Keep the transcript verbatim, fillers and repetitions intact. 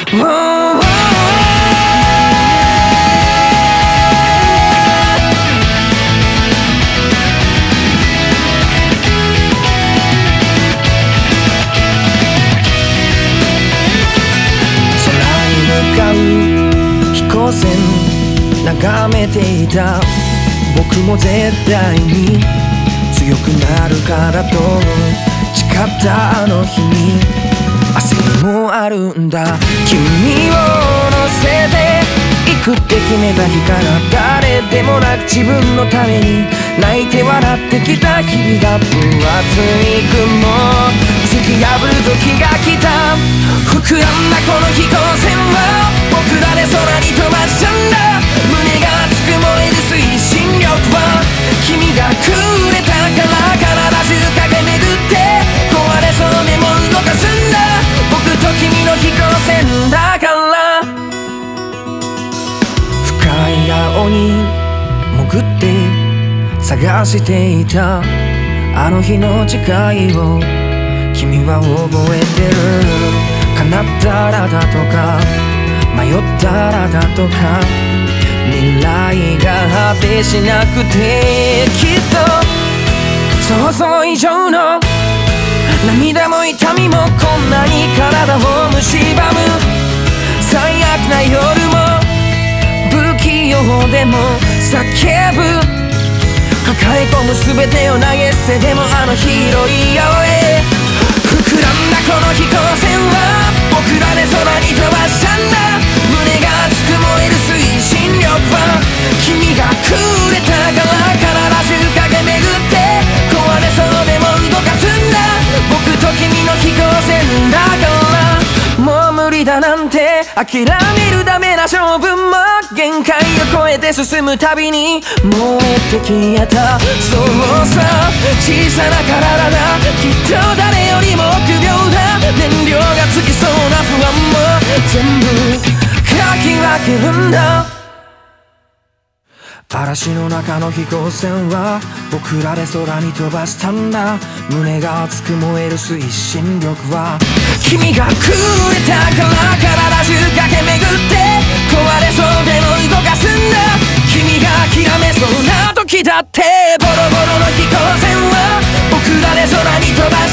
飛行船眺めていた。僕も絶対に強くなるからと誓ったあの日に焦りもあるんだ。君を乗せて行くって決めた日から誰でもなく自分のために泣いて笑ってきた日々が分厚い雲突き破る時が来た。膨らんだこの飛行船は僕らで空に飛ばしたんだ。胸が熱く燃える推進力は君がくれたから体中駆け巡って壊れそうでも動かすんだ。僕と君の飛行船だから。深い青に潜って探していたあの日の誓いを君は覚えてる。叶ったらだとか迷ったらだとか未来が果てしなくてきっと想像以上の涙も痛みもこんなに体を蝕む最悪な夜も不器用でも叫ぶ抱え込む全てを投げ捨てでもあの広い青へ膨らんだこの飛行船は僕らで空に飛ばしたんだ。胸が熱く燃える推進力は君がくれたから体中駆け巡って壊れそうでも動かすんだ。僕と君の飛行船だからもう無理だなんて諦めるダメな勝負も限界を超えて進むたびに燃えて消えた。そうさ小さな体だきっと誰よりも臆病だ。燃料が尽きそうな不安も全部かき分けるんだ。嵐の中の飛行船は僕らで空に飛ばしたんだ。胸が熱く燃える推進力は君がくれたから体中駆け巡って壊れそうでも動かすんだ。君が諦めそうな時だってボロボロの飛行船は僕らで空に飛ば